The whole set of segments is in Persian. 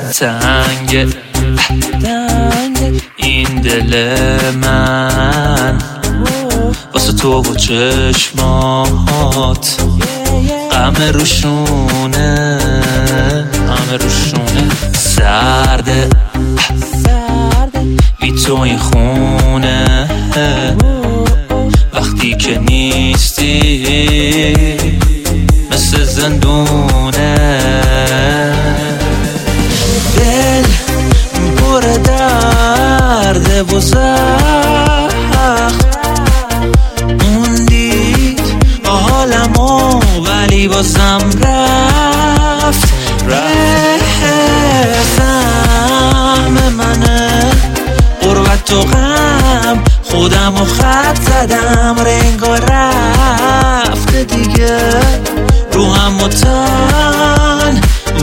تنگ این دل من واسه تو و چشمات غم روشونه سرده بی تو این خونه وقتی که نیستی مثل زندونه دل پر درده و سخت موندید حالمو ولی بازم رفت سهم منه غربت و غم خودم و خط زدم رنگا رفته دیگه روحم و تن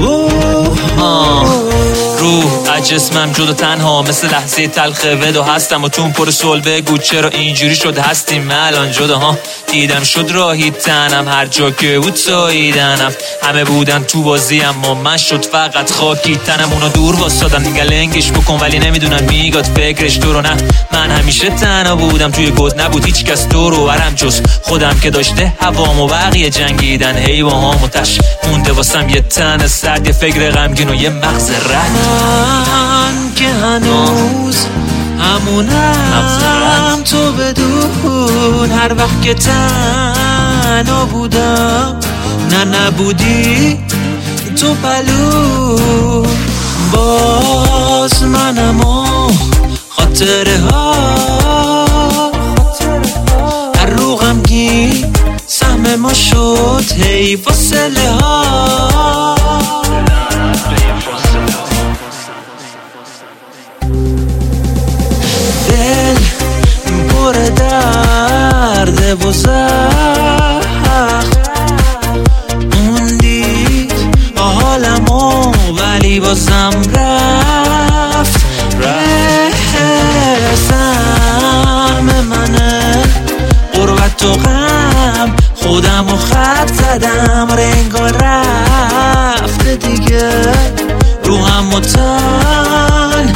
روح از جسمم جدا تنها مثل لحظه تلخ ودا هستم و تون پر صلح بگو چرا اینجوری شد هستیم من الان جدا ها دیدم شد راهی تنم هر جا که بود ساییدنم همه بودن تو بازی اما من شد فقط خاکی تنم اونا دور واسادن میگن لنگش بکن ولی نمیدونن میگاد فکرش تو رو نه من همیشه تنها بودم توی گود نبود هیچ کس تو رو برم جز خودم که داشته هوام و بقیه جنگیدن هی با هم و تش مونده واسم یه تن سرد یه فکر غمگین و یه مغز رد من که هنوز همونم تو بدون هر وقت که تنها بودم نبودی تو پلو باز منم و خاطره ها هر رو غمگین سهم ما شد هی فاصله ها دل پر درده و سخت موندید حالمو ولی بازم رفت سهم منه غربت و غم خودم و خط زدم رنگا رفته دیگه روحم و تن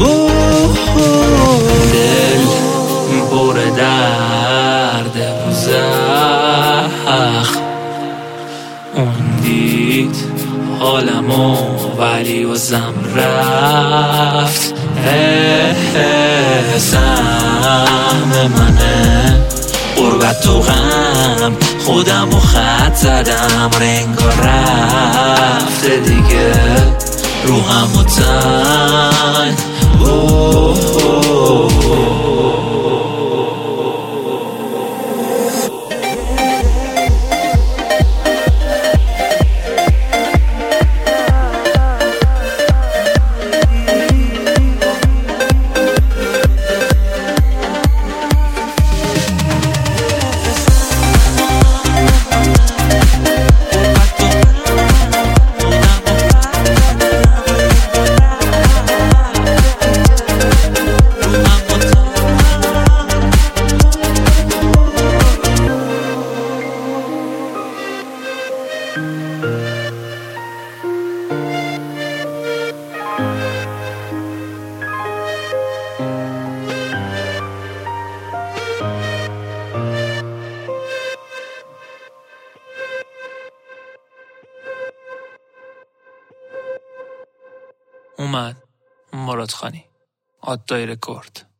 دل پر درده و زخم موندید حالمو ولی بازم رفت سهم منه غربت و غم خودم و خط زدم رنگا رفته دیگه روحم و تن اومد مراد خانی آدای رکورد